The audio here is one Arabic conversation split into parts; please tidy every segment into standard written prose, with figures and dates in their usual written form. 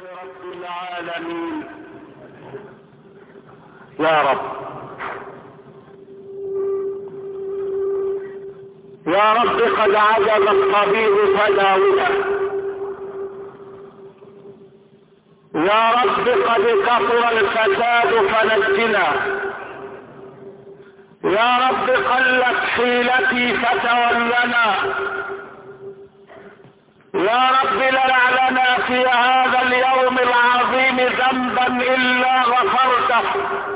رب العالمين. يا رب يا رب قد عجز الطبيب فداونا، يا رب قد كثر الفساد فنجنا، يا رب قلت حيلتي فتولنا، يا رب لا لنا في هذا اليوم العظيم ذنبا إلا غفرته،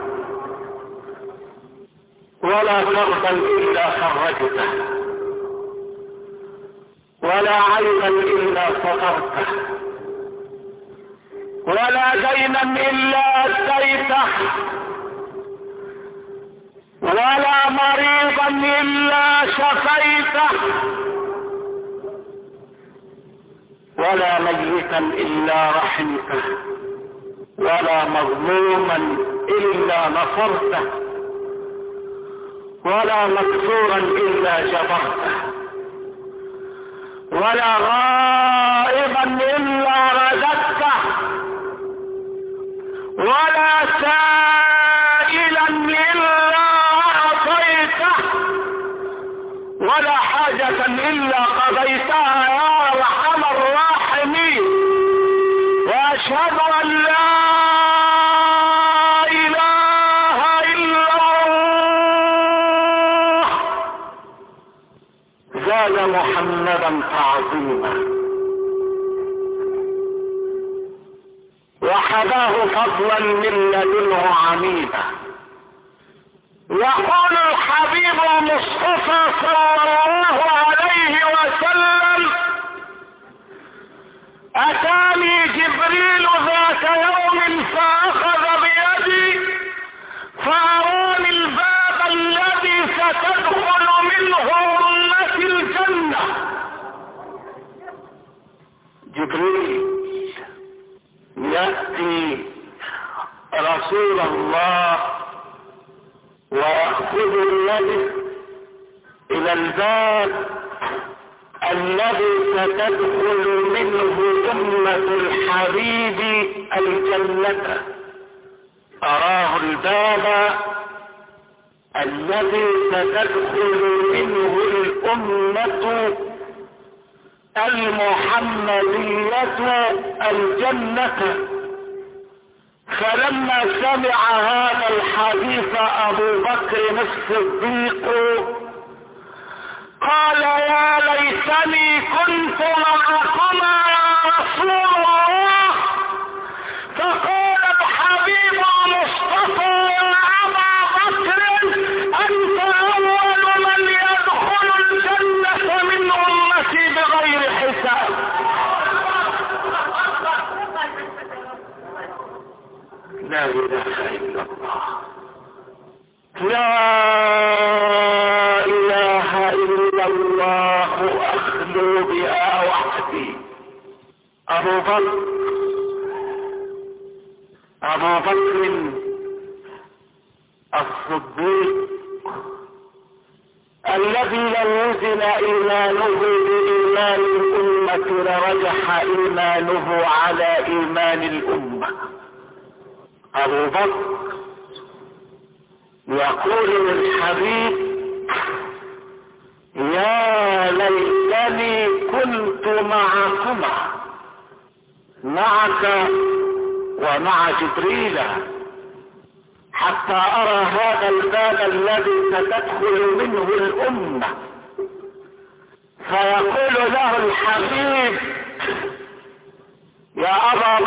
ولا كربا إلا فرجته، ولا عيبا إلا سترته، ولا دينا إلا أديته، ولا مريضا إلا شفيته، ولا ميتا إلا رحمته، ولا مظلوما إلا نصرته، ولا مكسورا إلا جبرته، ولا غائبا إلا رددته، ولا سائلا إلا أعطيته، ولا حاجة إلا قضيتها يا أرحم الراحمين. وأشهد أن لا إله إلا الله زاد محمدا تعظيما وحداه فضلا من لدنه عميدا. يقول الحبيب المصطفى صلى الله عليه وسلم: أتاني جبريل ذات يوم فأخذ بيدي فأراني الباب الذي ستدخل منه أمتي الجنة. جبريل يأتي رسول الله ويأخذ بيده إلى الباب الذي ستدخل منه أمة الحبيب الجنة. أراه الباب الذي ستدخل منه الأمة المحمدية الجنة. فلما سمع هذا الحديث أبو بكر الصديق قال: يا ليتني كنت معكما يا رسول الله. فقال الحبيب المصطفى: يا أبا بكر أنت أول من يدخل الجنة من أمتي بغير حساب. لا إله إلا الله، لا إله إلا الله أخلو بها وحدي. أبو بكر الصديق الذي لو وزن إيمانه بإيمان الأمة لرجح إيمانه على إيمان الأمة. أبو بكر يقول للحبيب: يا ليتني كنت معكما، معك ومع جبريل، حتى أرى هذا الباب الذي ستدخل منه الأمة. فيقول له الحبيب: يا أبا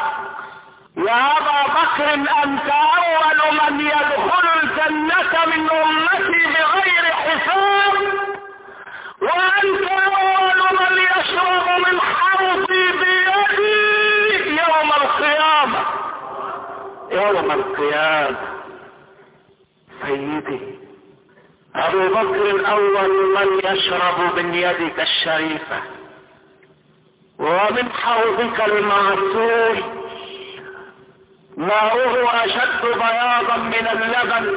بكر أنت أول من يدخل الجنة من أمتي بغير حساب، وأنت أول من يشرب من حوضي بيدي يوم القيامة. يوم القيامة سيدي أبو بكر أول من يشرب من يدك الشريفة ومن حوضك المعسول، ماؤه أشد بياضا من اللبن،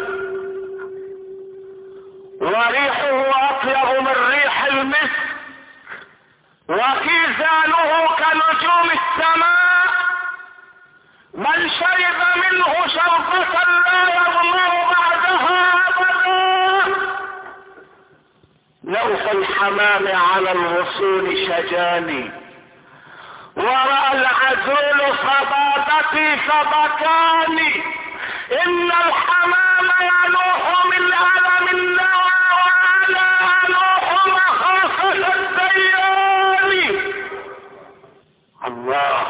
وريحه أطيب من ريح المسك، وكيزانه كنجوم السماء، الحمام على الغصون شجاني، ورأى العزول صبابتي فبكاني. إن الحمام ينوح من ألم النوى، وأنا أنوح مخافة الديان. الله،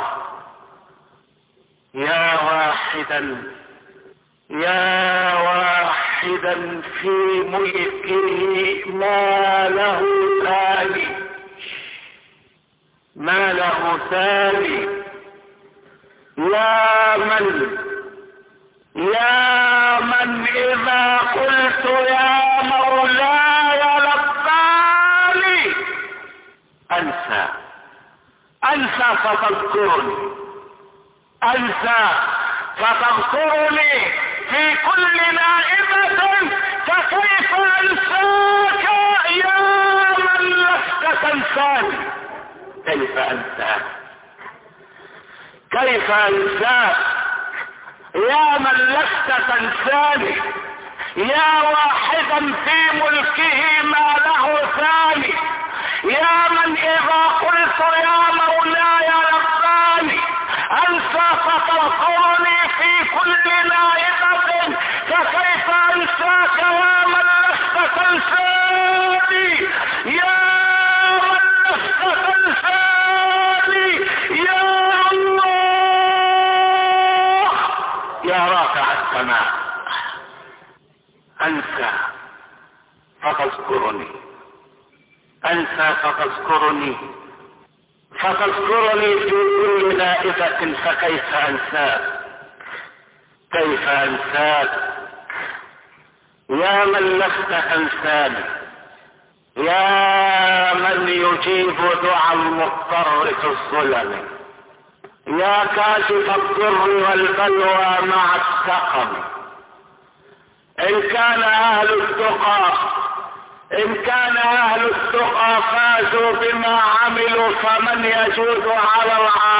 يا واحدا يا واحدا في ملكه ما له ثاني، ما له ثاني. يا من إذا قلت يا مولاي لباني أنسى فتذكرني، فتذكرني في كل نائبة، فكيف أنساك يا من لست تنساني؟ كيف أنساك يا من لست تنساني؟ يا واحدا في ملكه ما له ثاني، يا من إذا قلت يا مولاي لباني أنسى فتذكرني في كل نائبة، فكيف أنساك يا من لست تنساني؟ يا من لست تنساني يا الله، يا رافع السماء، أنسى فتذكرني، فتذكرني في كل نائبة، فكيف أنساك يا من لست تنساني، يا من يجيب دعاء المضطر في الظلم، يا كاشف الضر والبلوى مع السقم. إن كان أهل التقى فازوا بما عملوا، فمن يجود على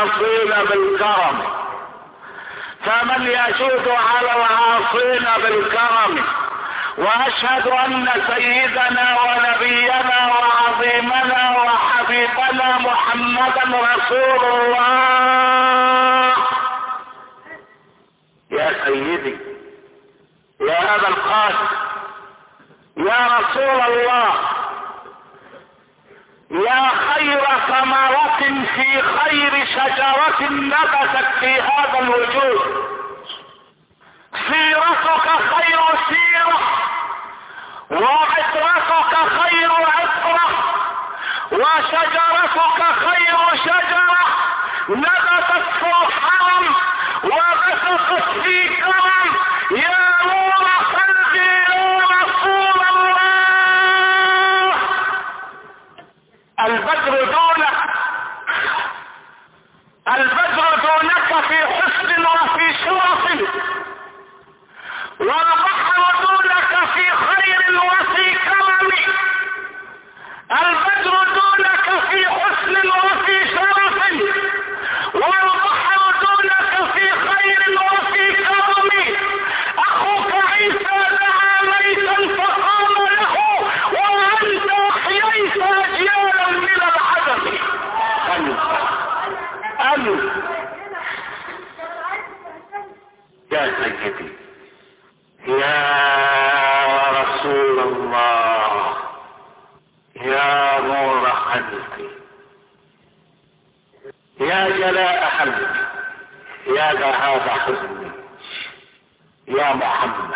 العاصين بالكرم. وأشهد أن سيدنا ونبينا وعظيمنا وحبيبنا محمدا رسول الله. يا سيدي يا أبا القاسم، يا رسول الله، يا خير ثمرة في خير شجرة نبتت في هذا الوجود، سيرتك خير سيرة، وعطرتك خير عطرة، وشجرتك خير شجرة، نبتت في الحرم وبثقت في كرم. يا نور قلبي يا رسول الله، البدر دونك في حسن وفي شرف، والبحر دونك في خير وفي كرم. البدر دونك في حسن وفي شرف، والبحر دونك في خير وفي كرم. أخوك عيسى دعا ميتا فقام له، وأنت أحييت أجيالا من العدم. أنت يا سيدي يا رسول الله، يا نور قلبي، يا جلاء حزني، يا ذهاب حزني، يا محمد،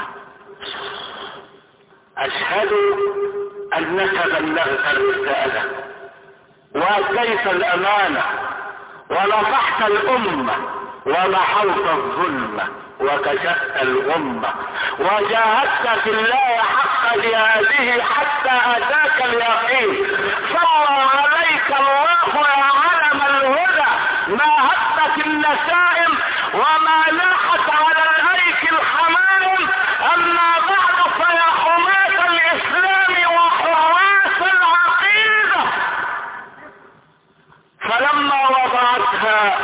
أشهد أنك بلغت الرسالة وأديت الأمانة ونصحت الأمة ومحوت الظلمة وكشفت الغمة وجاهدت في الله حق جهاده حتى أتاك اليقين. صلى عليك الله يا علم الهدى، ما هبت النسائم وما لاحت على الأيك الحمائم. أما بعد فيا حماة الإسلام وحراس العقيدة، فلما وضعتها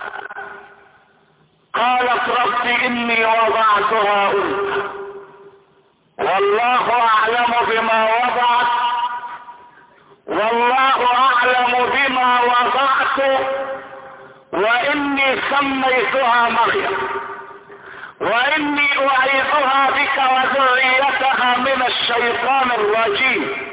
قالت رب إني وضعتها أنثى والله أعلم بما وضعت والله اعلم بما وضعت واني سميتها مريم واني اعيذها بك وذريتها من الشيطان الرجيم.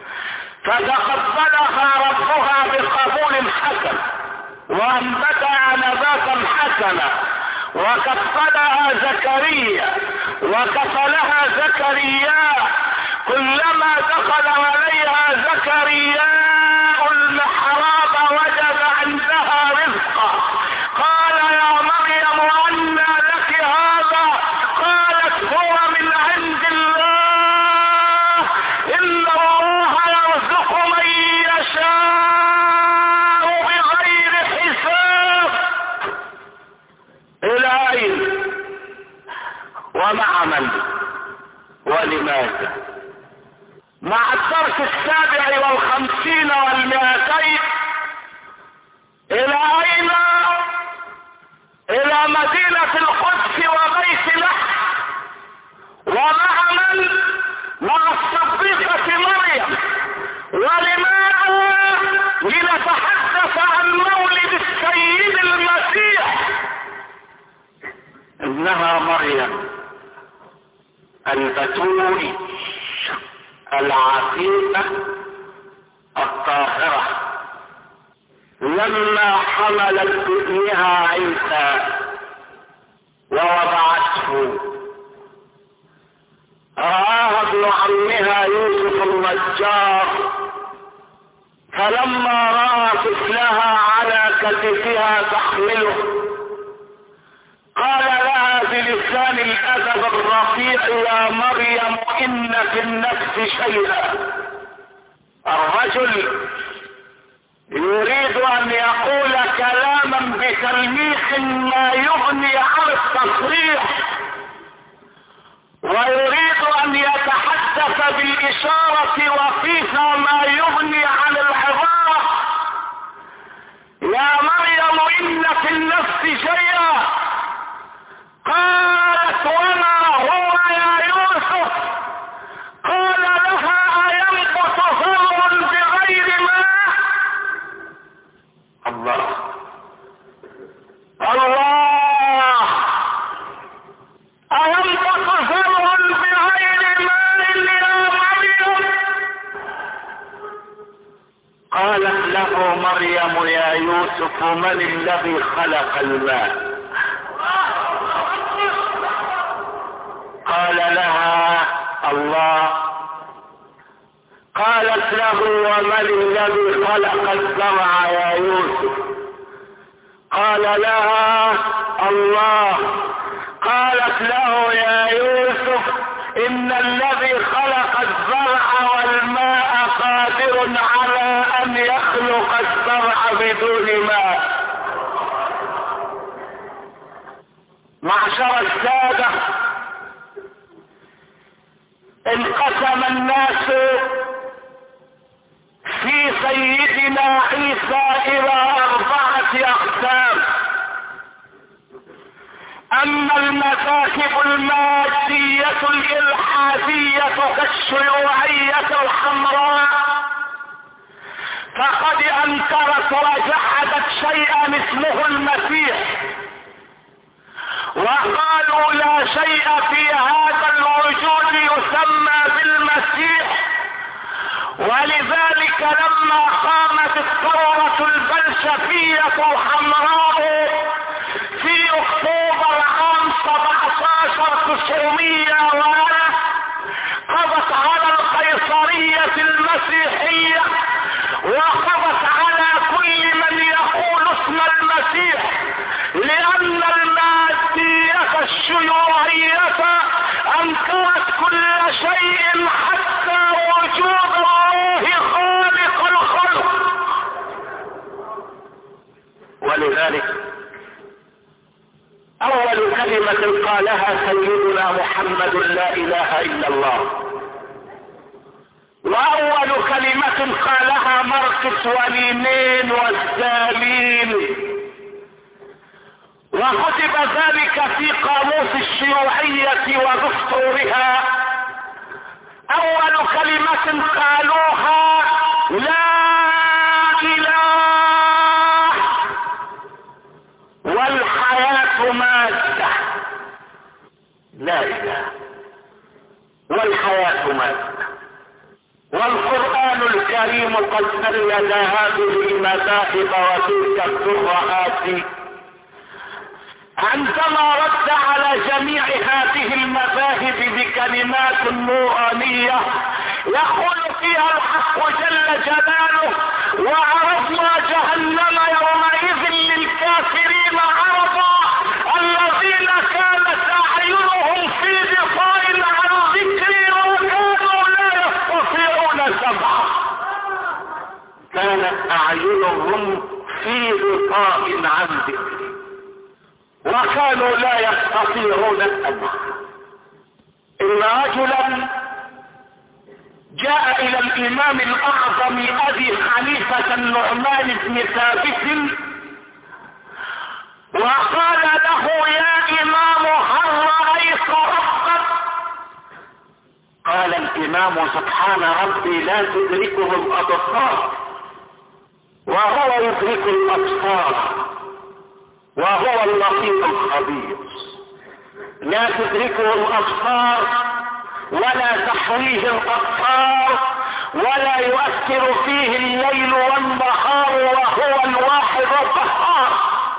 فتقبلها ربها بقبول حسن وانبتها نباتا حسنا وكفلها زكريا وكفلها زكريا كلما دخل عليها زكريا المحراب وجد عندها رزقا. قال يا مريم أنى لك هذا؟ قالت هو من عند الله إن الله يرزق من يشاء بغير حساب. إلى أين ومع من ولماذا؟ مع الدرس 57 و200 إلى أين؟ إلى مدينة القدس وبيت لحم. ومع من؟ مع الصديقة مريم. ولماذا؟ لنتحدث عن مولد السيد المسيح. إنها مريم البتول العفيفة الطاهرة لما حملت بابنها عيسى ووضعته رآها ابن عمها يوسف النجار، فلما رأى طفلها على كتفها تحمله قال لها بلسان الأدب الرفيع يا مريم إن في النفس شيئا. الرجل يريد أن يقول كلاما بتلميح ما يغني عن التصريح، ويريد أن يتحدث بالإشارة وفيها ما يغني عن العبارة. يا مريم إن في النفس شيئا. قالت وما هو يا يوسف؟ قال لها أينبت ثمر بغير ماء؟ الله الله، أينبت ثمر بغير ماء يا مريم؟ قالت له مريم يا يوسف من الذي خلق الماء؟ قال لها الله. قالت له ومن الذي خلق الزرع يا يوسف؟ قال لها الله. قالت له يا يوسف إن الذي خلق الزرع والماء قادر على أن يخلق الزرع بدون ماء. معشر السادة، انقسم الناس في سيدنا عيسى إلى 4 أقسام. أما المذاهب المادية الإلحادية كالشيوعية الحمراء فقد أنكرت وجحدت شيئا اسمه المسيح، وقالوا لا شيء في هذا الوجود يسمى بالمسيح. ولذلك لما قامت الثورة البلشفية الحمراء في أكتوبر عام 17 قضت على القيصرية المسيحية وقضت على كل من يقول اسم المسيح، لأن المادية الشيوعية أنكرت كل شيء حتى وجود الله خالق الخلق. ولذلك أول كلمة قالها سيدنا محمد لا إله إلا الله، وأول كلمة قالها ماركس ولينين والستالين، وكتب ذلك في قاموس الشيوعية ودستورها. أول كلمة قالوها لا إله والحياة مادة. لا إله والحياة مادة. والقرآن الكريم قد أيد هذه المذاهب وتلك الترهات عندما رد على جميع هذه المذاهب بكلمات نورانية يقول فيها الحق جل جلاله: وعرضنا جهنم يومئذ للكافرين عرضا الذين كانت أعينهم في غطاء عن ذكري وكانوا لا يستطيعون سمعا. كانت أعينهم في غطاء عن ذكري وكانوا لا يستطيعون السمع. إن رجلا جاء إلى الإمام الأعظم أبي حنيفة النعمان بن ثابت وقال له: يا إمام هل رأيت ربك؟ قال الإمام: سبحان ربي لا تدركه الأبصار وهو يدرك الأبصار وهو اللطيف الخبير. لا تدركه الأبصار ولا تحويه الأبصار ولا يؤثر فيه الليل والنهار وهو الواحد القهار.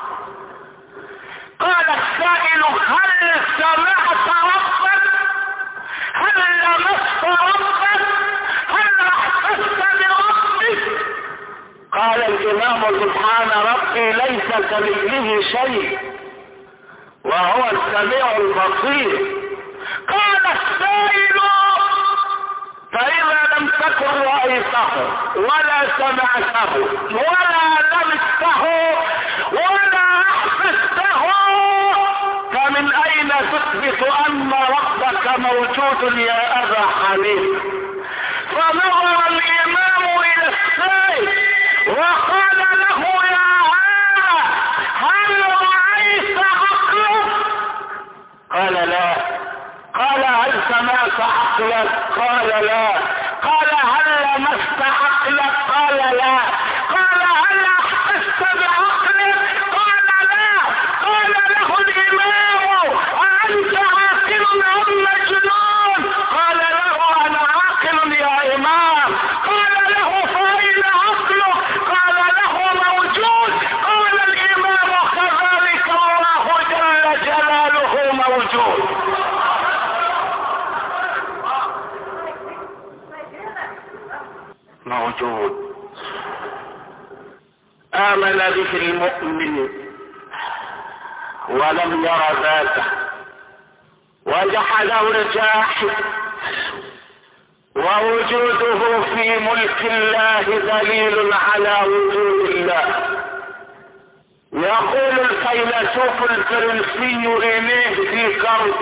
قال السائل: هل سمعت ربك؟ هل لمست ربك؟ هل احسست بربك؟ قال الإمام: سبحان ربي ليس كمثله شيء وهو السميع البصير. قال السائل: فإذا لم تكن رأيته ولا سمعته ولا لمسته ولا أحسسته فمن أين تثبت أن ربك موجود يا أبا حنيفة؟ فنظر الإمام إلى السائل وقال له: يا هذا هل رأيت عقلك؟ قال: لا. قال: هل سمعت عقلك؟ قال: لا. قال: هل لمست عقلك؟ قال: لا. قال: هل احسست بعقلك؟ قال: لا. قال له الإمام: أأنت عاقل أم مجنون؟ قال له: أنا عاقل يا إمام. قال له: فأين عقلك؟ قال له: موجود. قال الإمام: كذلك الله جل جلاله موجود. موجود. آمن به المؤمن ولم ير ذاته وجحده الجاحد ووجوده في ملك الله دليل على وجود الله. يقول الفيلسوف الفرنسي رينيه ديكارت: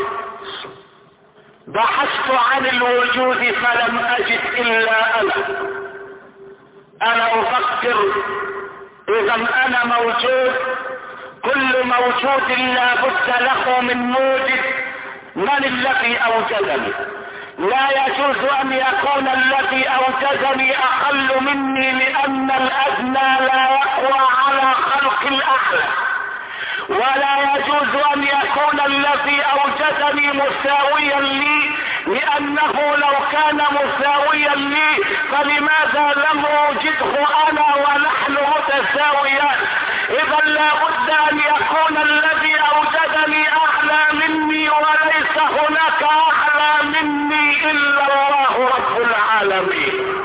بحثت عن الوجود فلم أجد إلا أنا أفكر إذا أنا موجود. كل موجود لا بد له من موجد. من الذي أوجدني؟ لا يجوز أن يكون الذي أوجدني أقل مني لأن الأدنى لا يقوى على خلق الأعلى. ولا يجوز أن يكون الذي أوجدني مساويا لي لأنه لو كان مساويا لي فلماذا لم أوجده أنا ونحن متساويان؟ إذا لا بد أن يكون الذي أوجدني أعلى مني وليس هناك أعلى مني إلا الله رب العالمين.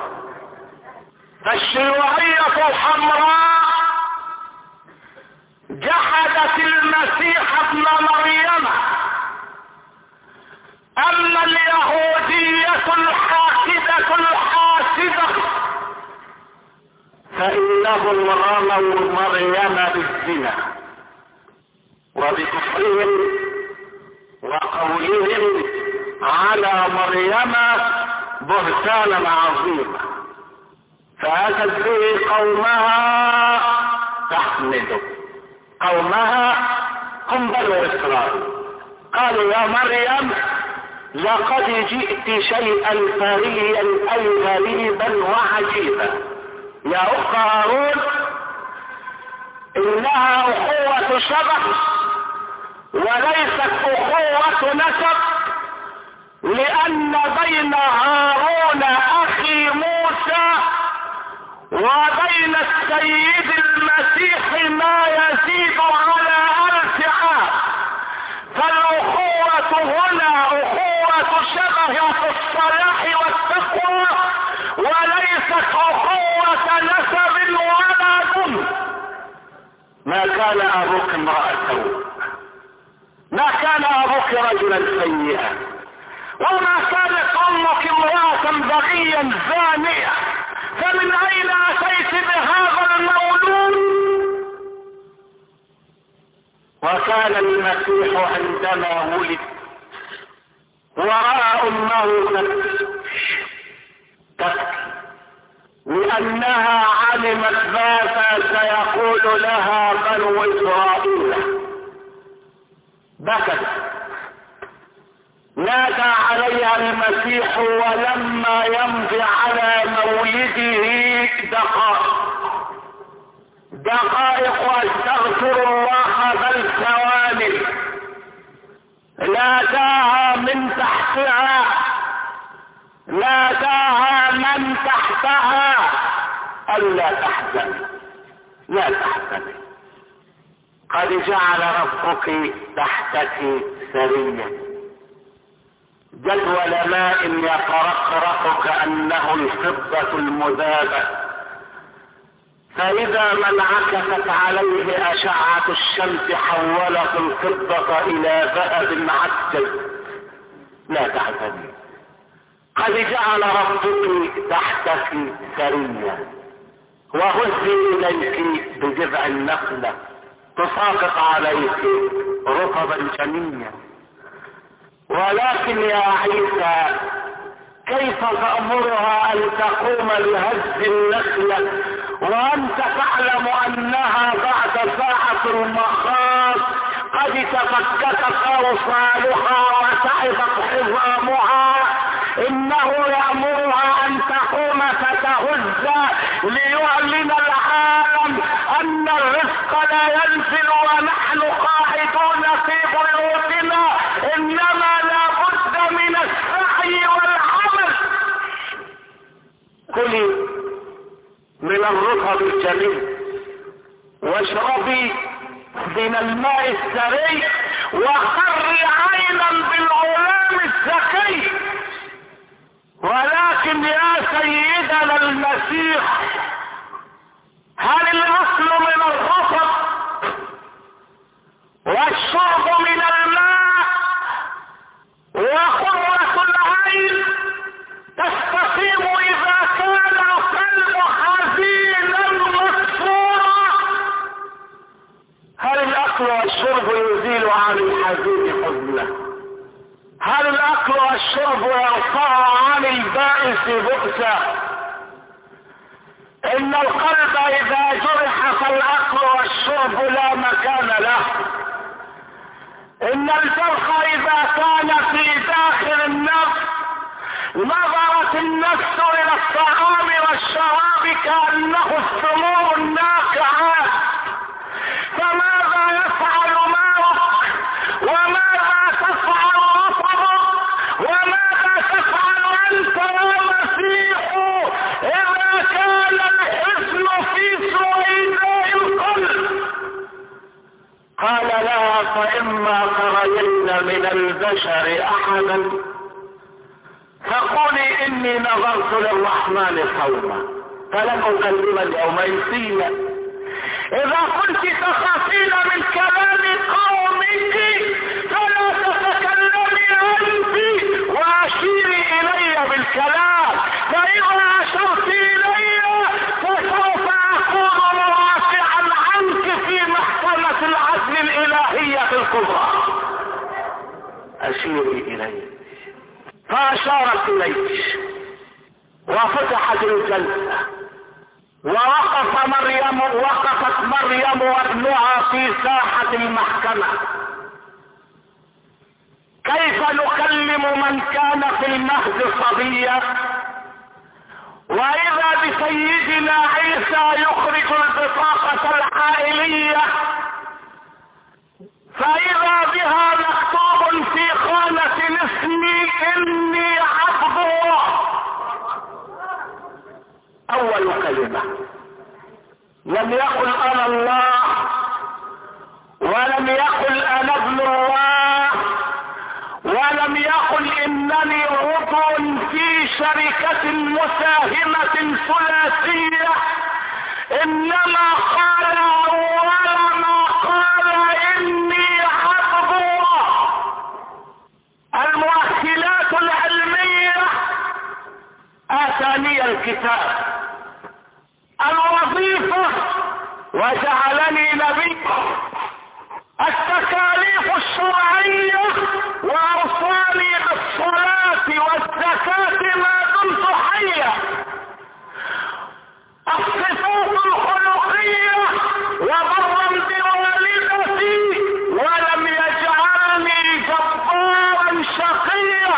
فالشيوعية الحمراء جحدت المسيح ابن مريم. أما اليهودية الحاسدة فإنهم رموا مريم بالزنا وبكفرهم وقولهم على مريم بهتانا عظيما، فأتت به قومها تحمده. قومها هم بنو إسرائيل قالوا: يا مريم لقد جئت شيئا فريا أي غريبا وعجيبا. يا أخ هارون، إنها أخوة شبه وليست أخوة نسب، لأن بين هارون أخي موسى وبين السيد المسيح ما يزيد على 1000 عام. فالأخوة هنا أخوة شبه في الصلاح والتقوى، وليست أخوة نسب ولا دم. ما كان أبوك امرأة سوء، ما كان أبوك رجلا سيئا، وما كانت أمك امرأة بغيا زانية، فمن أين أتيت بهذا المولود؟ وكان المسيح عندما ولد ورأى أمه تبكي لأنها علمت ماذا سيقول لها بنو إسرائيل، بكت. نادى عليها المسيح ولما يمضي على مولده دقائق واستغفر الله بل ثواني، ناداها من تحتها، ناداها من تحتها ألا تحزني، لا تحزني، قد جعل ربك تحتك سريا، جدول ماء يترقرق كأنه الفضة المذابة، فإذا ما انعكست عليه أشعة الشمس حولت الفضة إلى ذهب عسل. لا تحزني، قد جعل ربك تحتك سريا، وهزي إليك بجذع النخلة تساقط عليك رطبا جنيا. ولكن يا عيسى كيف تأمرها أن تقوم بهز النخلة وأنت تعلم أنها بعد ساعة المخاض قد تفككت أوصالها وتعبت عظامها؟ إنه يأمرها أن تقوم فتهز ليعلن العالم أن الرزق لا ينزل ونحن قاعدون في بيوتنا، إنما لا بد من السعي والعمل. كلي من الرطب الجميل واشربي من الماء السري وقري عينا بالغلام الزكي. ولكن يا سيدنا المسيح، هل الاصل من الرطب والشرب من الماء وقرة العين تستقيم اذا كان القلب حزينا مكسورا؟ هل الاكل والشرب يزيل عن الحزين حزنه؟ هل الاكل والشرب يرفع عن البائس بؤسا؟ ان القلب اذا جرح فالاكل والشرب لا مكان له. ان الجرح اذا كان في داخل النفس نظرت النفس الى الطعام والشراب كأنه السموم الناقعات. فماذا يفعل ماؤك؟ وماذا تفعل رطبك؟ وماذا تفعل انت يا مسيح اذا كان الحزن في سويداء القلب؟ قال لها فإما ترين من البشر أحدا فقولي إني نظرت للرحمن صوما فلن أكلم اليوم إنسيا. إذا كنت تخافين من كلام قومك فلا تتكلمي أنت وأشيري إلي بالكلام، فإذا أشرت إلي فسوف أكون مرافعا عنك في محكمة العدل الإلهية الكبرى. أشيري إلي. فأشارت إليه وفتحت الجلسة ووقفت مريم وابنها في ساحة المحكمة. كيف نكلم من كان في المهد صبيا؟ واذا بسيدنا عيسى يخرج البطاقة العائلية فاذا بها مكتوب في خانة الاسم اني عبد الله. اول كلمة لم يقل انا الله، ولم يقل انا ابن الله، ولم يقل انني عضو في شركة مساهمة ثلاثية، انما قال اول ما قال اني عبد الله. المؤهلات العلمية اتاني الكتاب، الوظيفة وجعلني نبي، التكاليف الشرعية واوصاني بالصلاة والزكاة ما دمت حيا، الصفات الخلقية وبرا بوالدتي ولم يجعلني جبارا شقيا،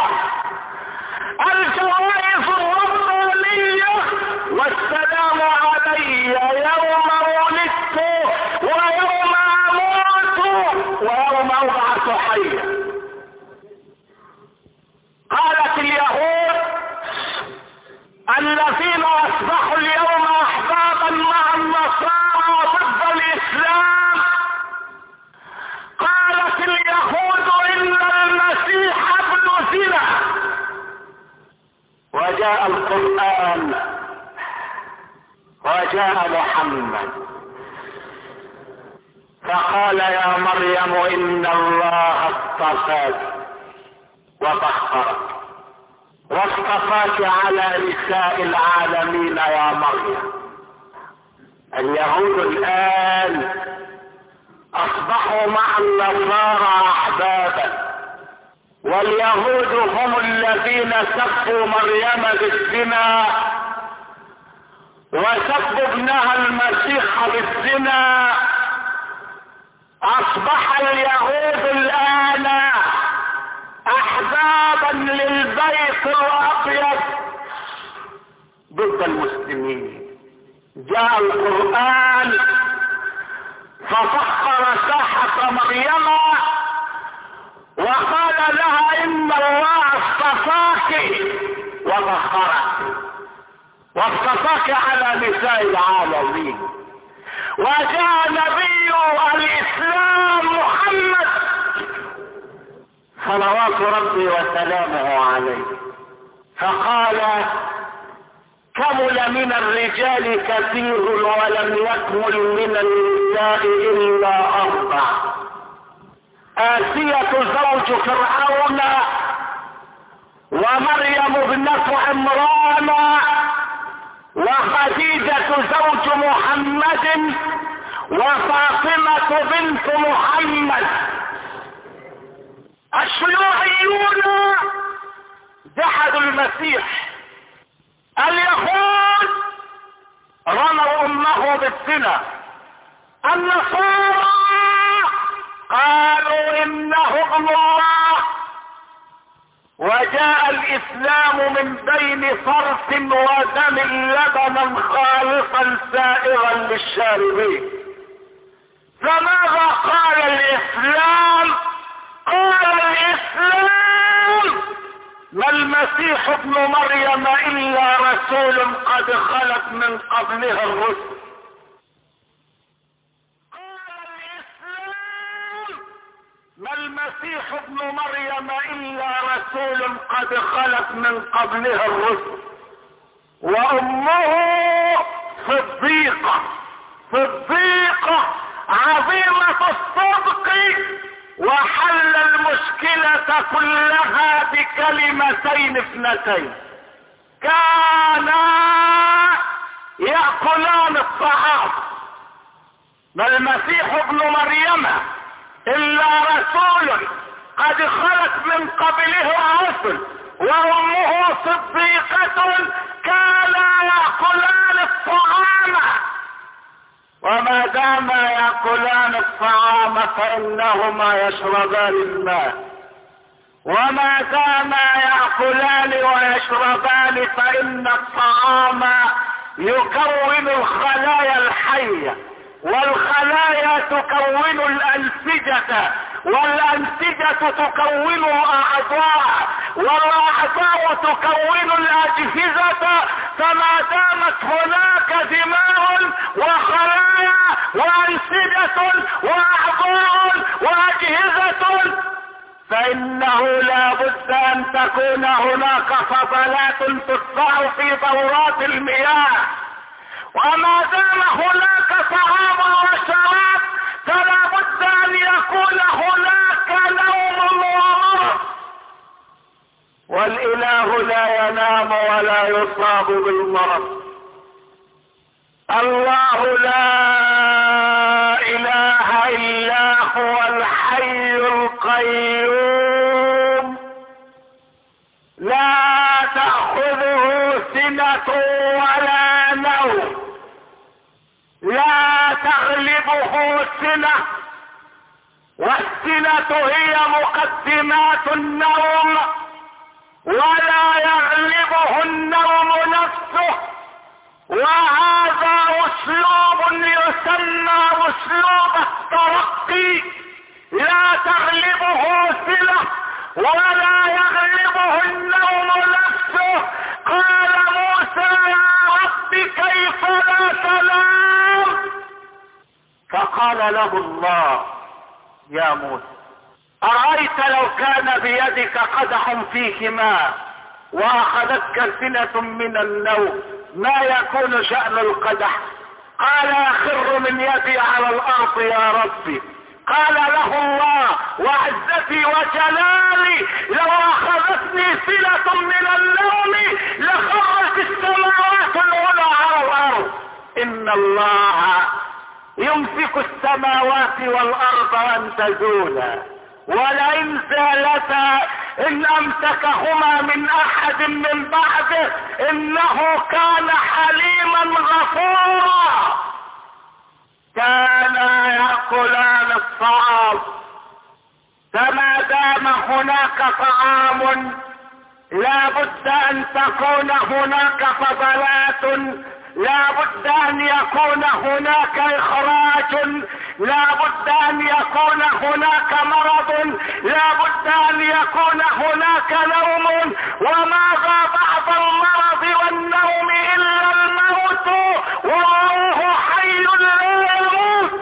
الجوائز الربانية والسلام علي يوم ولدت ويوم اموت ويوم ابعث حيا. قالت اليهود الذين اصبحوا اليوم احبابا مع النصارى ضد الاسلام، قالت اليهود ان المسيح ابن زنا. وجاء القرآن وجاء محمد فقال يا مريم ان الله اصطفاك وطهرك واصطفاك على نساء العالمين يا مريم. اليهود الان اصبحوا مع النصارى احبابا، واليهود هم الذين سبوا مريم بالزنا وسبوا ابنها المسيح بالزنا. اصبح اليهود الان احبابا للبيت الابيض ضد المسلمين. جاء القرآن ففخر ساحة مريم وقال لها ان الله اصطفاك وطهرك واصطفاك على نساء العالمين. وجاء نبي الاسلام محمد صلوات ربي وسلامه عليه فقال كمل من الرجال كثير ولم يكمل من النساء الا 4: آسية زوج فرعون، ومريم ابنة عمران، وخديجة زوج محمد، وفاطمة بنت محمد. الشيوعيون جحدوا المسيح، اليهود رموا امه بالزنا، النصارى قالوا انه ابن الله. وجاء الاسلام من بين فرث ودم لبنا خالصا سائغا للشاربين. فماذا قال الاسلام؟ قال الاسلام ما المسيح ابن مريم الا رسول قد خلت من قبلها الرسل. ما المسيح ابن مريم الا رسول قد خلت من قبلها الرسل. وامه صديقة عظيمة الصدق، وحل المشكلة كلها بكلمتين اثنتين: كانا يأكلان الطعام. ما المسيح ابن مريم الا رسول قد خلت من قبله الرسل، وامه صديقة، كانا يأكلان الطعام. وما دام يأكلان الطعام فإنهما يشربان الماء. وما داما يأكلان ويشربان فإن الطعام يكون الخلايا الحية، والخلايا تكون الأنسجة، والأنسجة تكون الأعضاء، والأعضاء تكون الأجهزة. فما دامت هناك دماء وخلايا وأنسجة وأعضاء وأجهزة فإنه لا بد أن تكون هناك فضلات تدفع في دورات المياه. وما دام هناك طعام وشراب فلا بد أن يكون هناك نوم ومرض، والإله لا ينام ولا يصاب بالمرض. الله لا إله إلا هو الحي القيوم لا تأخذه سنة ولا نوم، لا تغلبه سنة، والسنة هي مقدمات النوم، ولا يغلبه النوم نفسه. وهذا اسلوب يسمى اسلوب الترقي، لا تغلبه سنة ولا يغلبه النوم نفسه. قال موسى يا رب كيف لا تنام؟ فقال له الله يا موسى أرأيت لو كان بيدك قدح فيه ماء وأخذتك سنة من النوم ما يكون شأن القدح؟ قال أخر من يدي على الأرض يا ربي. قال له الله وعزتي وجلالي لو أخذتني سنة من النوم لخرت السماوات العلى على الأرض. إن الله يمسك السماوات والأرض أن تزولا ولئن زالتا إن أمسكهما من أحد من بعده إنه كان حليما غفورا. كانا يأكلان الطعام، فما دام هناك طعام لا بد أن تكون هناك فضلات، لا بد أن يكون هناك إخراج، لا بد أن يكون هناك مرض، لا بد أن يكون هناك نوم. وماذا بعد المرض والنوم إلا الموت، والله حي لا يموت.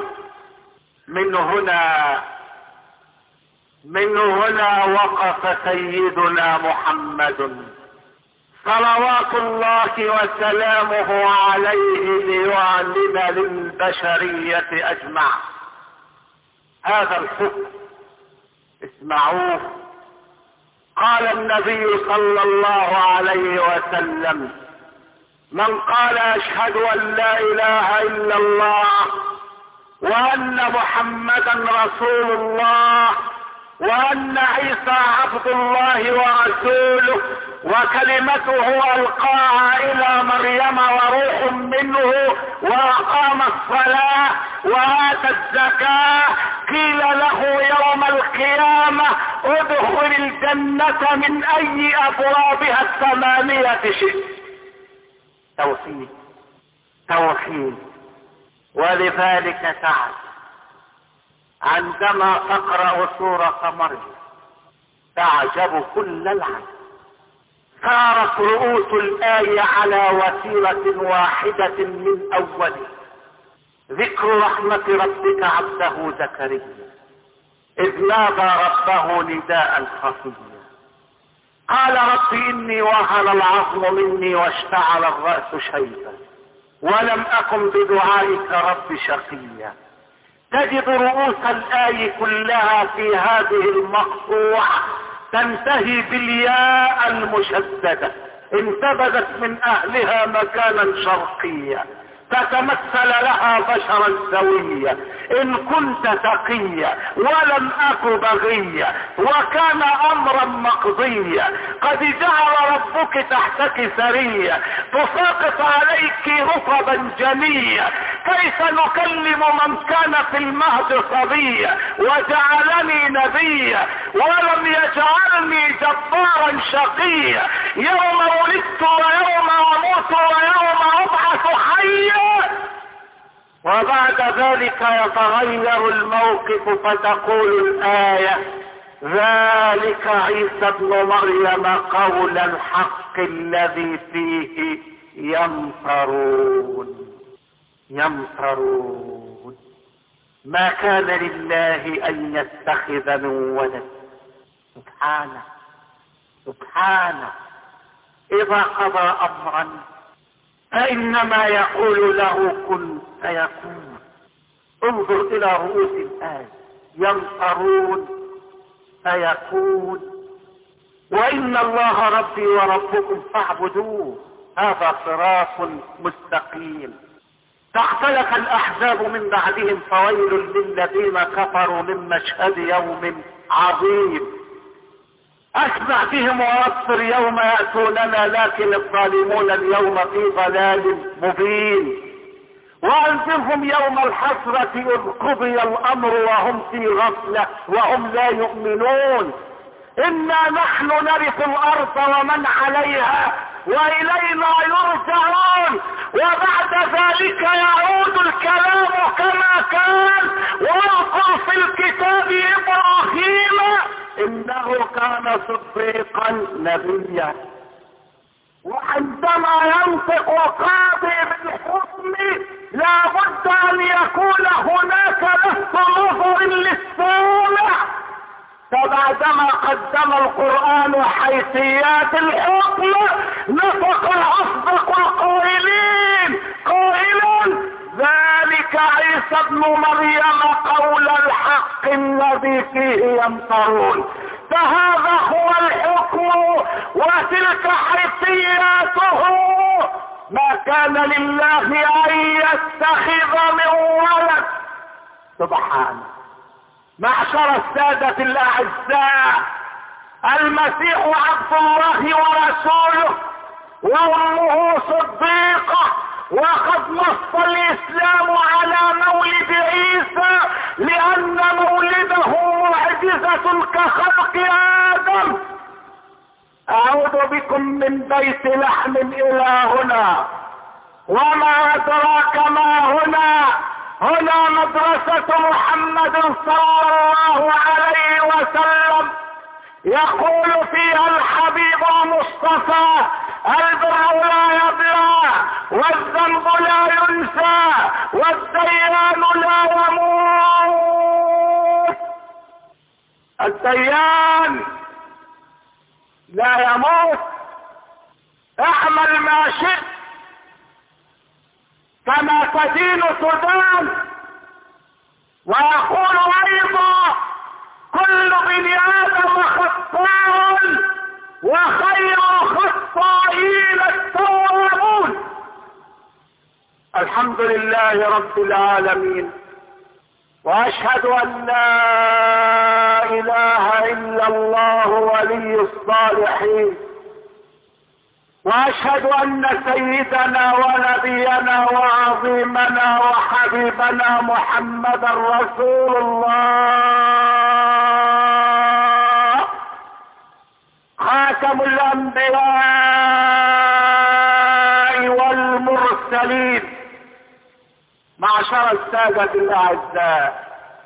من هنا وقف سيدنا محمد صلوات الله وسلامه عليه ليعلم للبشرية أجمع هذا الحكم. اسمعوه. قال النبي صلى الله عليه وسلم من قال أشهد أن لا إله إلا الله وأن محمدا رسول الله وأن عيسى عبد الله ورسوله وكلمته ألقاها إلى مريم وروح منه وأقام الصلاة وآتى الزكاة قيل له يوم القيامة ادخل الجنة من أي أبوابها الثمانية شئت. توحيد. ولذلك تعالى عندما تقرأ سورة مريم تعجب كل العجب. صارت رؤوس الآية على وتيرة واحدة من أوله ذكر رحمة ربك عبده زكريا إذ نادى ربه نداء خفيا قال رب إني وهن العظم مني واشتعل الرأس شيبا ولم أكن بدعائك رب شقيا. تجد رؤوس الآية كلها في هذه المقطوعة تنتهي بالياء المشددة انتبذت من أهلها مكانا شرقيا فتمثل لها بشرا سويا إن كنت تقيا ولم أك بغيا وكان أمرا مقضيا قد جعل ربك تحتك سريا تساقط عليك رطبا جنيا كيف نكلم من كان في المهد صبيا وجعلني نبيا ولم يجعلني جبارا شقيا، يوم ولدت ويوم اموت ويوم ابعث حيا. وبعد ذلك يتغير الموقف فتقول الآية: ذلك عيسى ابن مريم قول الحق الذي فيه يمترون. ما كان لله ان يتخذ من ولد، سبحانه اذا قضى امرا فانما يقول له كن فيكون. انظر الى رؤوس الآية: يمترون فيكون. وان الله ربي وربكم فاعبدوه هذا صراط مستقيم. فاختلف الاحزاب من بعدهم فويل للذين كفروا من مشهد يوم عظيم. اسمع بهم وابصر يوم يأتوننا لكن الظالمون اليوم في ضلال مبين. وانذرهم يوم الحسرة اذ قضي الامر وهم في غفلة وهم لا يؤمنون. انا نحن نرث الارض ومن عليها والينا يرجعون. وبعد ذلك يعود الكلام كما كان. واذكر في الكتاب ابراهيم انه كان صديقا نبيا. وعندما ينطق القاضي بالحكم لا بد ان يكون هناك لفظ نظر للسامع. فبعدما قدم القرآن حيثيات الحكم نطق اصدق القائلين قائلا: ذلك عيسى ابن مريم قول الحق الذي فيه يمترون. فهذا هو الحكم وتلك حيثياته. ما كان لله ان يتخذ من ولد، سبحانه. معشر السادة الاعزاء، المسيح عبد الله ورسوله وامه صديقة، وقد نص الاسلام على مولد عيسى لان مولده معجزة كخلق ادم. اعود بكم من بيت لحم الى هنا، وما ادراك ما هنا. هنا مدرسة محمد صلى الله عليه وسلم، يقول فيها الحبيب المصطفى: البر لا يبلى والذنب لا ينسى والديان لا يموت. الديان لا يموت. اعمل ما شئت كما تدين تدان. ويقول ايضا: كل بني ادم خطاء وخير الخطائين التوابون. الحمد لله رب العالمين، واشهد ان لا اله الا الله ولي الصالحين، واشهد ان سيدنا ونبينا وعظيمنا وحبيبنا محمدا رسول الله، خاتم الانبياء والمرسلين. معشر السادة الاعزاء،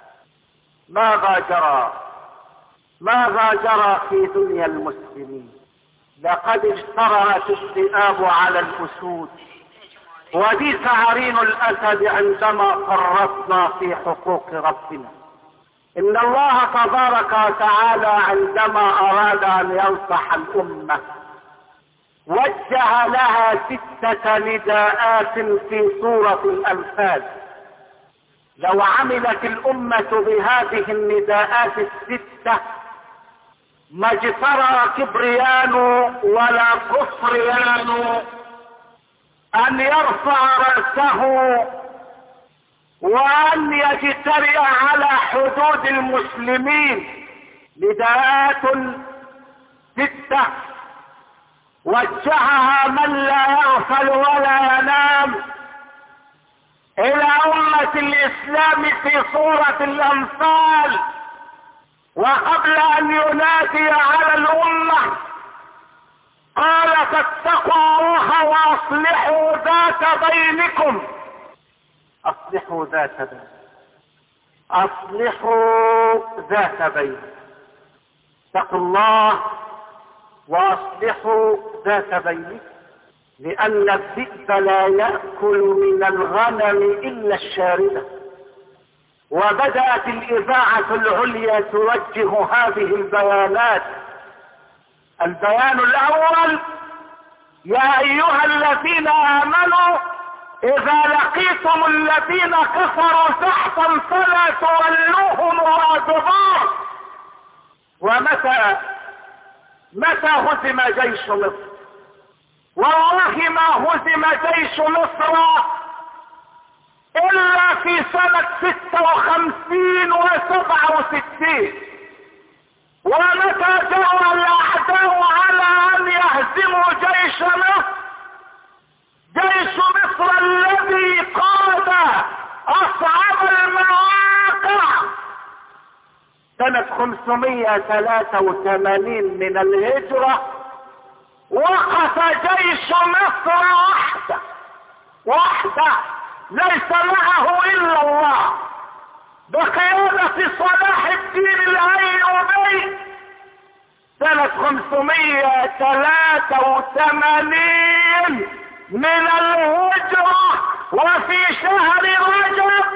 ماذا جرى في دنيا المسلمين؟ لقد اجترأت الذئاب على الاسود، وديس عرين الاسد عندما فرطنا في حقوق ربنا. ان الله تبارك وتعالى عندما اراد ان ينصح الامة وجه لها 6 نداءات في سورة الانفال. لو عملت الامة بهذه النداءات 6 ما اجترى كبريان ولا كفريان ان يرفع رأسه وان يجترئ على حدود المسلمين. نداءات 6 وجهها من لا يغفل ولا ينام الى امة الاسلام في سورة الانفال، وقبل ان ينادي على الامة قال فاتقوا الله واصلحوا ذات بينكم. اصلحوا ذات بين، اصلحوا ذات بين، اتقوا الله واصلحوا ذات بينكم، لان الذئب لا يأكل من الغنم الا الشاردة. وبدأت الإذاعة العليا توجه هذه البيانات. البيان الأول: يا أيها الذين آمنوا إذا لقيتم الذين كفروا زحفا فلا تولوهم الأدبار. ومتى هزم جيش مصر؟ والله ما هزم جيش مصر إلا في سنة 56 و67. ومتى جرى الأعداء على أن يهزموا جيش مصر؟ جيش مصر الذي قاد أصعب المواقع سنة 583 من الهجرة. وقف جيش مصر وحده ليس معه إلا الله، بقيادة صلاح الدين الأيوبي سنة 583 من الهجرة، وفي شهر رجب،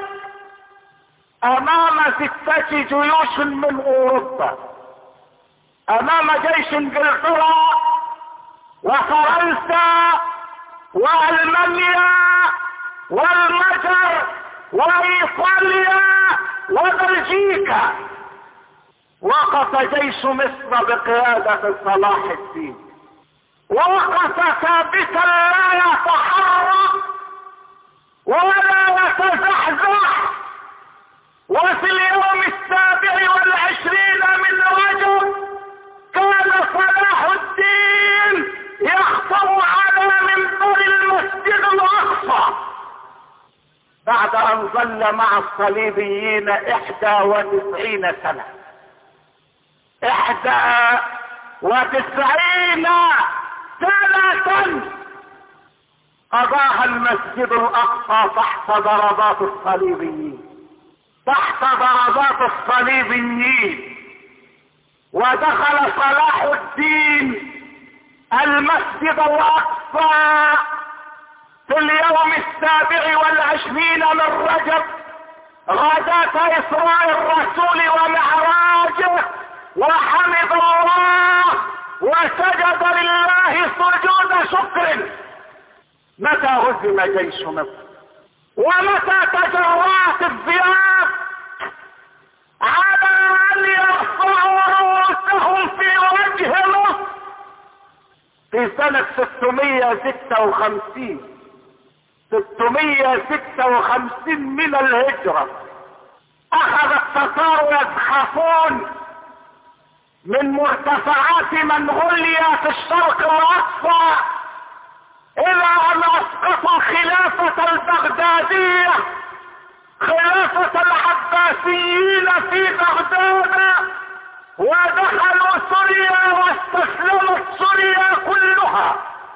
أمام 6 جيوش من أوروبا، أمام جيش انجلترا وفرنسا وألمانيا والمجر وإيطاليا وبلجيكا. وقف جيش مصر بقيادة صلاح الدين، وقف ثابتا لا يتحرك ولا يتزحزح. وفي اليوم 27 من رجب كان صلاح الدين يخطب على منبر المسجد الأقصى بعد ان ظل مع الصليبيين 91 سنة. 91 سنة قضاها المسجد الاقصى تحت ضربات الصليبيين، تحت ضربات الصليبيين. ودخل صلاح الدين المسجد الاقصى في اليوم 27 من رجب غداة إسراء الرسول ومعراجه، وحمد الله وسجد لله سجود شكر. متى هزم جيش مصر؟ ومتى تجرأت الذئاب على أن يرفعوا رؤوسهم في وجه مصر؟ في سنة 656 من الهجرة اخذ التتار يزحفون من مرتفعات منغوليا في الشرق الاقصى الى ان اسقطوا الخلافة البغدادية، خلافة العباسيين في بغداد، ودخلوا سوريا واستسلمت سوريا كلها.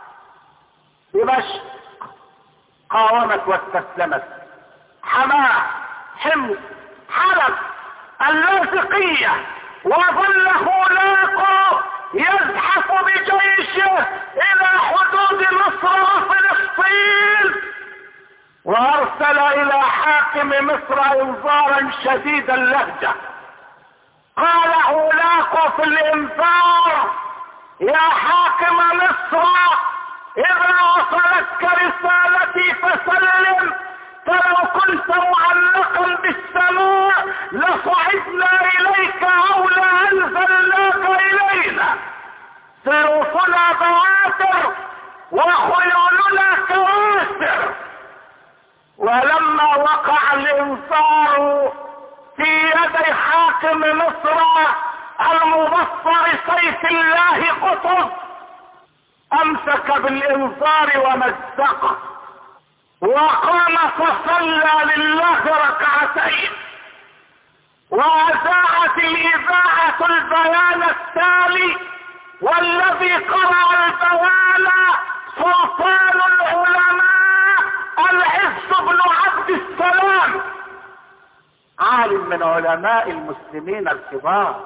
دمشق قاومت واستسلمت، حماة، حمص، حلب، اللاذقية، وظل هولاكو يزحف بجيشه الى حدود مصر وفلسطين، وارسل الى حاكم مصر انذارا شديد اللهجة. قال هولاكو في الانذار: يا حاكم مصر، إذا وصلتك رسالتي فسلم، فلو كنت معلقا بالسماء لصعدنا إليك أو لأنزلناك إلينا. سيوفنا بواتر وخيولنا كواسر. ولما وقع الإنذار في يدي حاكم مصر المبصر سيف الله قطز، امسك بالانذار ومزقه، وقام فصلى لله ركعتين، وأذاعت الإذاعة البيان التالي، والذي قرأ البيان سلطان العلماء العز بن عبد السلام، عالم من علماء المسلمين الكبار،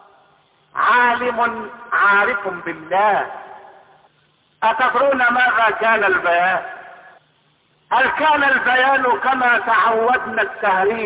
عالم عارف بالله. أتدرون ماذا كان البيان؟ هل كان البيان كما تعودنا التهريج؟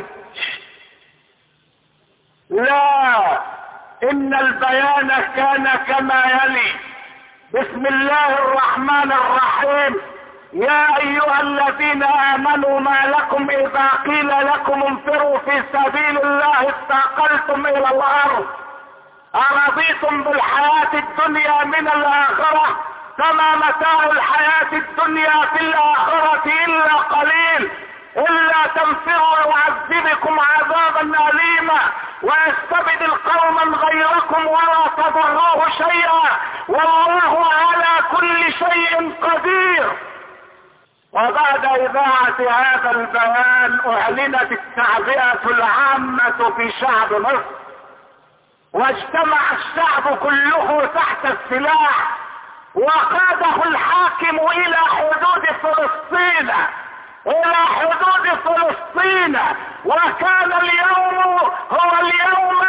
لا، إن البيان كان كما يلي: بسم الله الرحمن الرحيم، يا أيها الذين آمنوا ما لكم إذا قيل لكم انفروا في سبيل الله اثاقلتم إلى الأرض أرضيتم بالحياة الدنيا من الآخرة فما متاع الحياة الدنيا في الآخرة إلا قليل، إلا تنفروا يعذبكم عذابا أليما ويستبدل قوما غيركم ولا تضروه شيئا والله على كل شيء قدير. وبعد إذاعة هذا البيان أعلنت التعبئة العامة في شعب مصر، واجتمع الشعب كله تحت السلاح، وقاده الحاكم إلى حدود فلسطين، إلى حدود فلسطين. وكان اليوم هو اليوم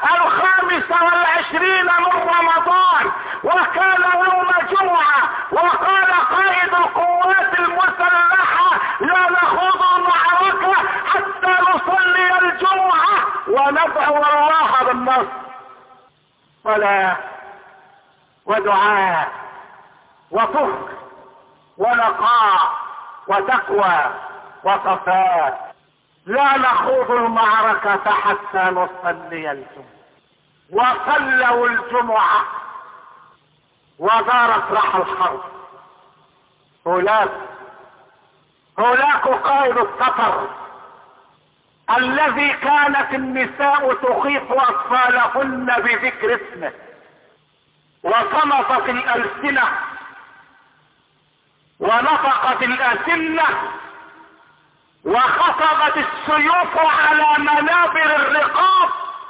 25 من رمضان، وكان يوم جمعة، وقال قائد القوات المسلحة: لا نخوض المعركة حتى نصلي الجمعة وندعو الله بالنصر. صلاة ودعاء وطهر ونقاء وتقوى وصفاء. لا نخوض المعركة حتى نصلي الجمعة. وصلوا الجمعة ودارت رحى الحرب. هناك قائد السفر الذي كانت النساء تخيف أطفالهن بذكر اسمه، وصمتت الألسنة ونطقت الأسنة وخطبت السيوف على منابر الرقاب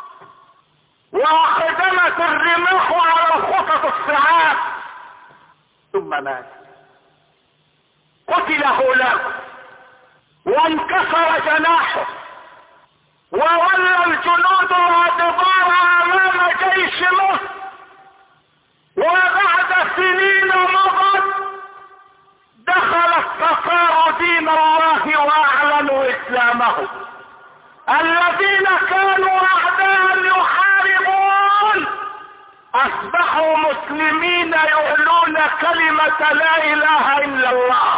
وأقدمت الرماح على الخطط الصعاب، ثم مات. قتل هولاك وانكسر جناحه وولى الجنود الادبار امام جيش مصر. وبعد سنين مضت دخل الصفار دين الله واعلنوا اسلامه. الذين كانوا اعداء يحاربون اصبحوا مسلمين يعلون كلمة لا اله الا الله.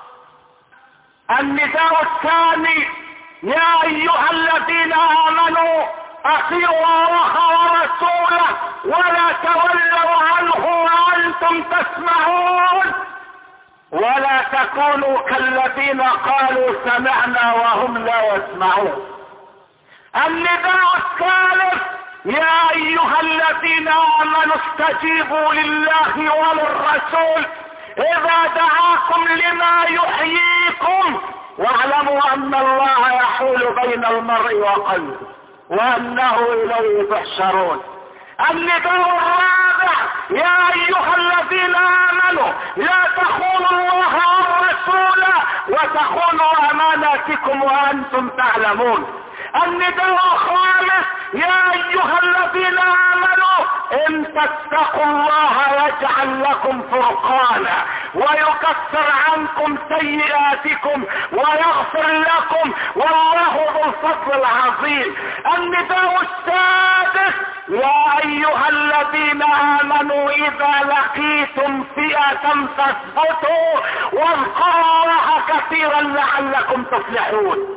النداء الثاني: يا ايها الذين امنوا اطيعوا الله ورسوله ولا تولوا عنه وانتم تسمعون ولا تكونوا كالذين قالوا سمعنا وهم لا يسمعون. النداء الثالث: يا ايها الذين امنوا استجيبوا لله وللرسول اذا دعاكم لما يحييكم واعلموا ان الله يحول بين المرء وقلبه وانه اليه تحشرون. النداء الرابع: يا ايها الذين امنوا لا تخونوا الله والرسول وتخونوا اماناتكم وانتم تعلمون. النداء الخامس: يا ايها الذين امنوا ان تتقوا الله يجعل لكم فرقانا ويكفر عنكم سيئاتكم ويغفر لكم والله ذو الفضل العظيم. النداء السادس: يا ايها الذين امنوا اذا لقيتم فئة فاثبتوا واذكروا الله كثيرا لعلكم تفلحون.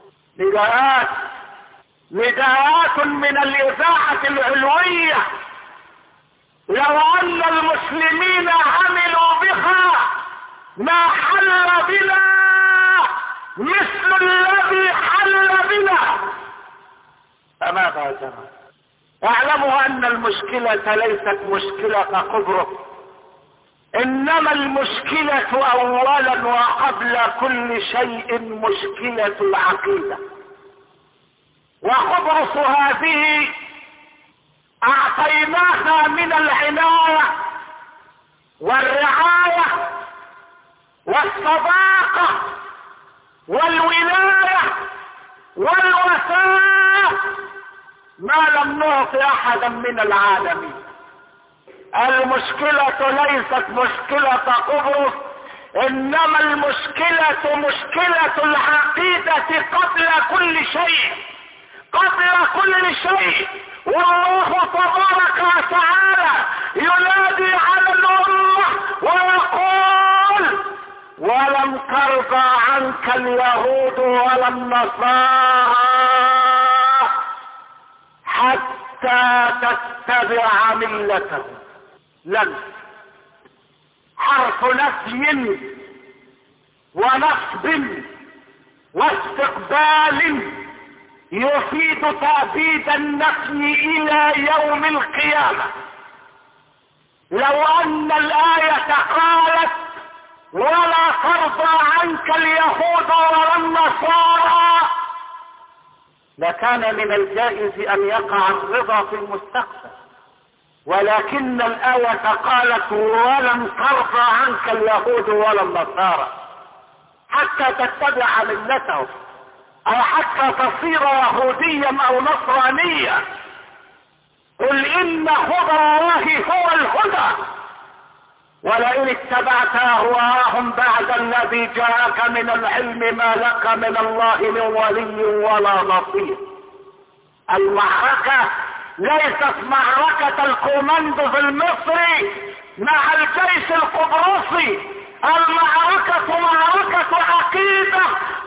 نداءات من الاذاعة العلوية لو ان المسلمين عملوا بها ما حل بنا مثل الذي حل بنا. فماذا جرى؟ اعلموا ان المشكلة ليست مشكلة قبرص، انما المشكلة اولا وقبل كل شيء مشكلة العقيدة. وقبرص هذه اعطيناها من العناية والرعاية والصداقة والولاية والوفاء ما لم نعطي احدا من العالمين. المشكلة ليست مشكلة قبرص، انما المشكلة مشكلة العقيدة قبل كل شيء، قبل كل شيء. والله تبارك وتعالى ينادي على الأمة ويقول: ولن ترضى عنك اليهود ولا النصارى حتى تتبع ملتهم. لن حرف نفي ونصب واستقبال يفيد تأبيد النفي إلى يوم القيامة. لو أن الآية قالت: ولا ترضى عنك اليهود ولا النصارى، لكان من الجائز أن يقع الرضا في المستقبل، ولكن الآية قالت: ولن ترضى عنك اليهود ولا النصارى حتى تتبع ملتهم، أو حتى تصير يهوديا أو نصرانيا. قل إن هدى الله هو الهدى، ولئن اتبعت أهواءهم بعد الذي جاءك من العلم ما لك من الله من ولي ولا نصير. المعركة ليست معركة الكوماندوز المصري مع الجيش القبرصي، المعركة معركة عقيدة.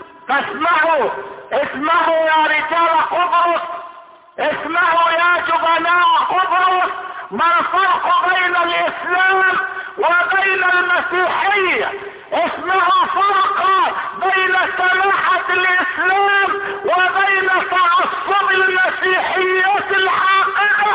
اسمعوا يا رجال قبرص، اسمعوا يا جبناء قبرص، ما الفرق بين الإسلام وبين المسيحية؟ اسمعوا فرقا بين سماحة الإسلام وبين تعصب المسيحية الحاقدة.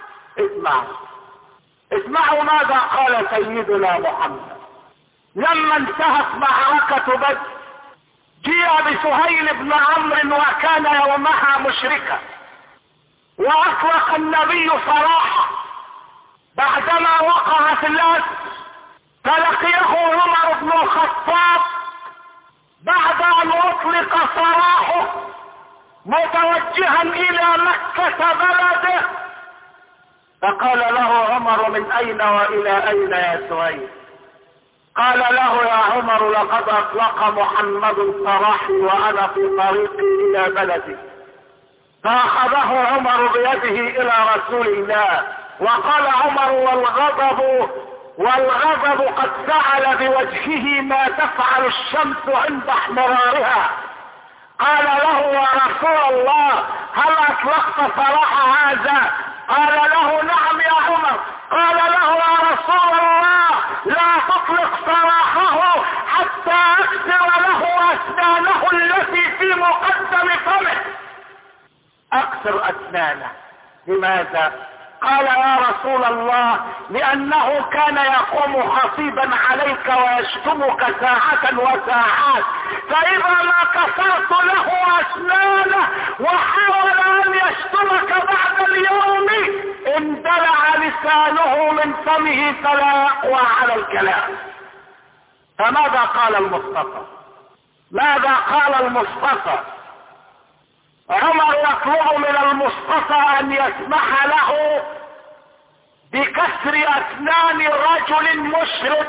اسمعوا ماذا قال سيدنا محمد لما انتهت معركة بدر. جيء بسهيل بن عمرو وكان يومها مشركا، واطلق النبي سراحه بعدما وقع في الأسر، فلقيه عمر بن الخطاب بعد ان اطلق سراحه متوجها الى مكة بلده، فقال له عمر: من اين والى اين يا سهيل؟ قال له: يا عمر لقد اطلق محمد سراحي وانا في طريقي الى بلدي. فاخذه عمر بيده الى رسول الله، وقال عمر: والغضب قد فعل بوجهه ما تفعل الشمس عند احمرارها. قال له: يا رسول الله هل اطلقت سراح هذا؟ قال له: نعم يا عمر. قال له: يا رسول الله لا تطلق سراحه حتى اكسر له اسنانه التي في مقدم فمه. اكسر اسنانه. لماذا؟ قال: يا رسول الله لانه كان يقوم خطيبا عليك ويشتمك ساعة وساعات، فاذا ما كسرت له اسنانه وحاول ان يشتمك بعد اليوم اندلع لسانه من فمه فلا يقوى على الكلام. فماذا قال المصطفى؟ ماذا قال المصطفى؟ عمر يطلب من المصطفى ان يسمح له بكسر اسنان رجل مشرك،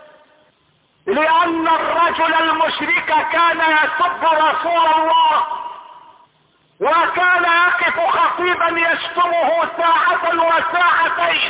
لان الرجل المشرك كان يسب رسول الله وكان يقف خطيبا يشتمه ساعة وساعتين،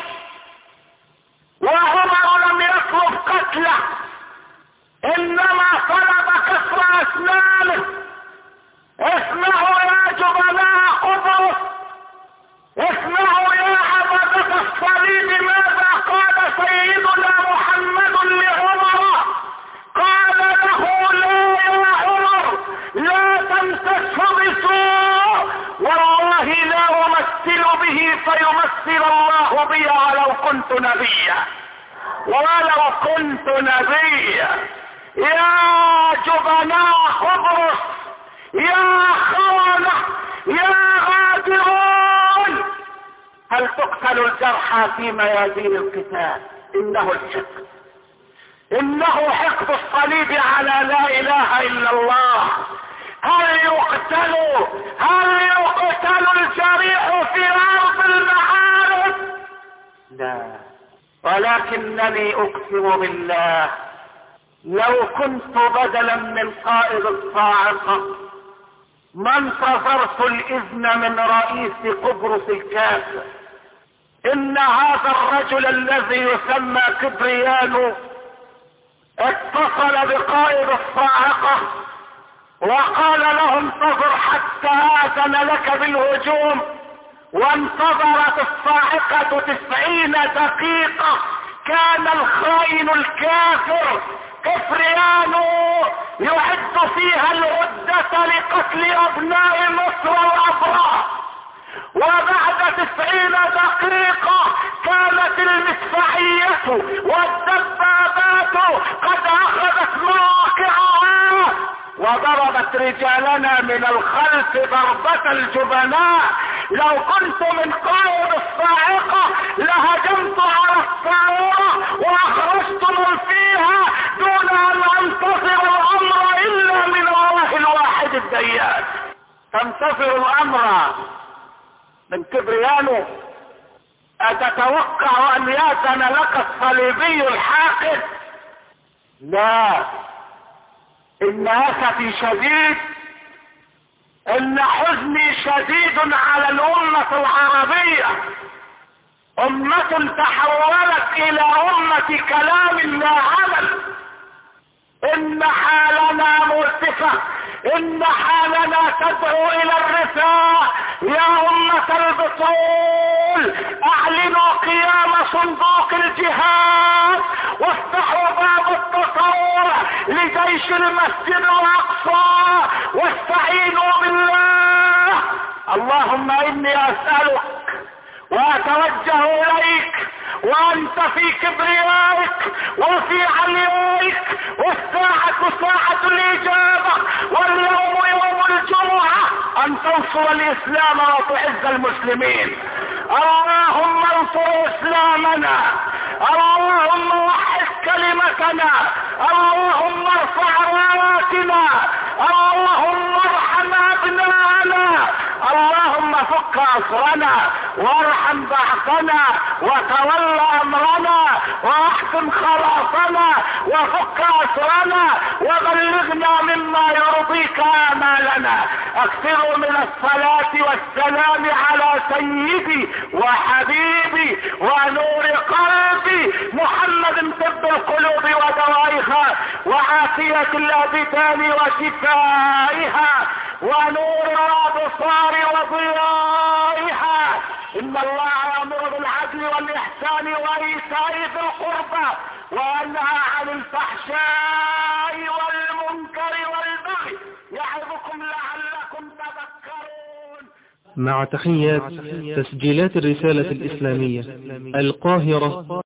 وعمر لم يطلب قتله انما طلب كسر اسنانه. اسمعوا يا جبناء قبرص، اسمعوا يا عبدة الصليب ماذا قال سيدنا محمد لعمر. قال له: لا يا عمر لا تمسسه بسوء، والله لا امثل به فيمثل الله بي ولو كنت نبيا، ولو كنت نبيا. يا جبناء قبرص، يا خونة، يا غادرون. هل تقتل الجرحى في ميادين القتال؟ إنه الحقد، إنه حقد الصليب على لا إله إلا الله. هل يقتل الجريح في أرض المعارك؟ لا. ولكنني أقسم بالله لو كنت بدلا من قائد الصاعقة ما انتظرت الإذن من رئيس قبرص الكافر. إن هذا الرجل الذي يسمى كبريانو اتصل بقائد الصاعقة وقال له انتظر حتى آذن لك بالهجوم، وانتظرت الصاعقة 90 دقيقة. كان الخائن الكافر كفريانو يعد فيها العدة لقتل أبناء مصر الأبرار، وبعد 90 دقيقة كانت المدفعية والدبابات قد أخذت مواقعها وضربت رجالنا من الخلف ضربة الجبناء. لو كنت من قائد الصاعقة لهجمت على الطائرة واخرجت من فيها دون ان انتظر الامر الا من الله الواحد الديان. تنتظر الامر من كبريانو؟ اتتوقع ان يأذن لك الصليبي الحاقد؟ لا. ان اسفي شديد، ان حزني شديد على الامة العربية، امة تحولت الى امة كلام لا عمل. ان حالنا مرتفع، ان حالنا تدعو الى الرثاء. يا امة البطول اعلنوا قيام صندوق الجهاد وافتحوا باب التطوع لجيش المسجد الاقصى واستعينوا بالله. اللهم اني اسألك واتوجه اليك وانت في كبريائك وفي عليائك، والساعة ساعة الاجابة واليوم يوم الجمعة، ان تنصر الاسلام وتعز المسلمين. اللهم انصر اسلامنا، اللهم وحد كلمتنا، اللهم ارفع راياتنا، اللهم ارحم ابناءنا، اللهم فك اسرنا وارحم بعثنا وتول امرنا واحكم خلاصنا وفك اسرنا وبلغنا مما يرضيك امالنا. اكثروا من الصلاة والسلام على سيدي وحبيبي ونور قلبي محمد، طب القلوب ودوائها وعافية الابدان وشفائها ونور الابصار وضيائها. ان الله يأمر بالعدل والاحسان وايتاء ذي القربى وينهى عن الفحشاء والمنكر والبغي يعظكم لعلكم تذكرون. مع تحيات تسجيلات الرسالة الإسلامية، القاهرة،